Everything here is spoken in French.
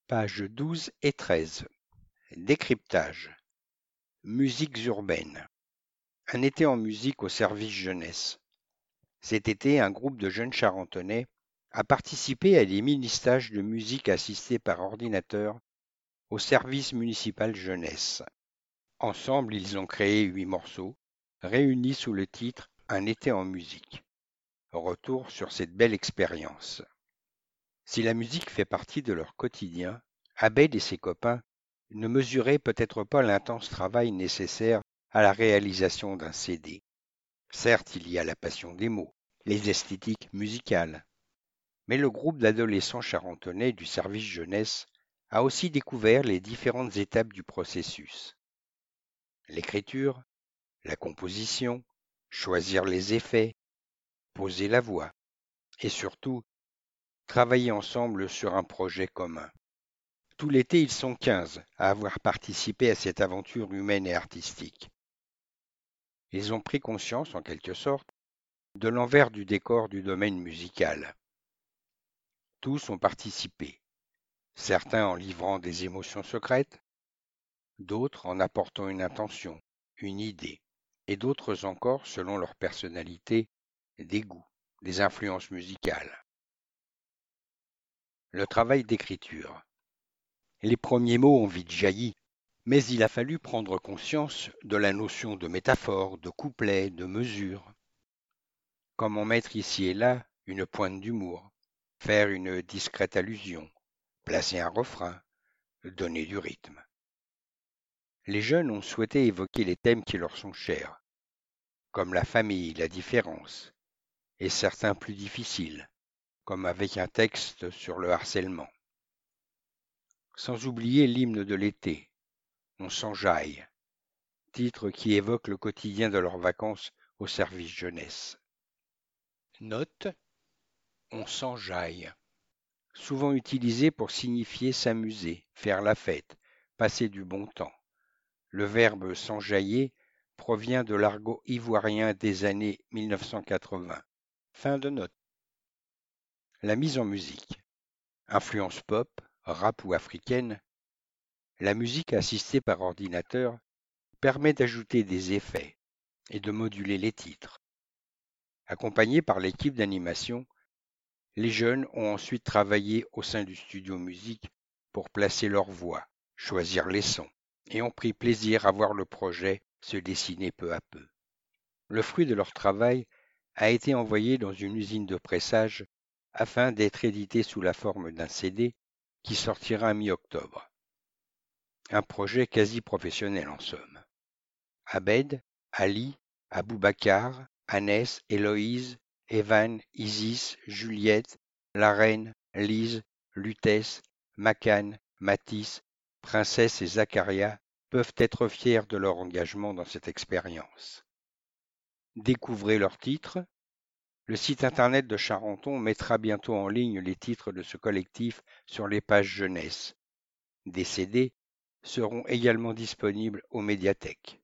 Pages 12 et 13. Décryptage. Musiques urbaines. Un été en musique au service jeunesse. Cet été, un groupe de jeunes Charentonais a participé à des mini-stages de musique assistés par ordinateur au service municipal jeunesse. Ensemble, ils ont créé 8 morceaux, réunis sous le titre Un été en musique. Retour sur cette belle expérience. Si la musique fait partie de leur quotidien, Abed et ses copains ne mesuraient peut-être pas l'intense travail nécessaire à la réalisation d'un CD. Certes, il y a la passion des mots, les esthétiques musicales, mais le groupe d'adolescents charentonais du service jeunesse a aussi découvert les différentes étapes du processus. L'écriture, la composition, choisir les effets, poser la voix, et surtout, travailler ensemble sur un projet commun. Tout l'été, ils sont 15 à avoir participé à cette aventure humaine et artistique. Ils ont pris conscience, en quelque sorte, de l'envers du décor du domaine musical. Tous ont participé, certains en livrant des émotions secrètes, d'autres en apportant une intention, une idée, et d'autres encore, selon leur personnalité, des goûts, des influences musicales. Le travail d'écriture. Les premiers mots ont vite jailli, mais il a fallu prendre conscience de la notion de métaphore, de couplet, de mesure. Comment mettre ici et là une pointe d'humour, faire une discrète allusion, placer un refrain, donner du rythme. Les jeunes ont souhaité évoquer les thèmes qui leur sont chers, comme la famille, la différence, et certains plus difficiles, comme avec un texte sur le harcèlement. Sans oublier l'hymne de l'été, On s'enjaille, titre qui évoque le quotidien de leurs vacances au service jeunesse. Note, on s'enjaille. Souvent utilisé pour signifier s'amuser, faire la fête, passer du bon temps. Le verbe s'enjailler provient de l'argot ivoirien des années 1980. Fin de note. La mise en musique. Influence pop, rap ou africaine, la musique assistée par ordinateur permet d'ajouter des effets et de moduler les titres. Accompagnés par l'équipe d'animation, les jeunes ont ensuite travaillé au sein du studio musique pour placer leur voix, choisir les sons, et ont pris plaisir à voir le projet se dessiner peu à peu. Le fruit de leur travail a été envoyé dans une usine de pressage afin d'être édité sous la forme d'un CD qui sortira mi-octobre. Un projet quasi professionnel en somme. Abed, Ali, Aboubacar, Annès, Héloïse, Evan, Isis, Juliette, la reine, Lise, Lutèce, Macan, Matisse, Princesse et Zacharia peuvent être fiers de leur engagement dans cette expérience. Découvrez leurs titres. Le site internet de Charenton mettra bientôt en ligne les titres de ce collectif sur les pages jeunesse. Des CD seront également disponibles aux médiathèques.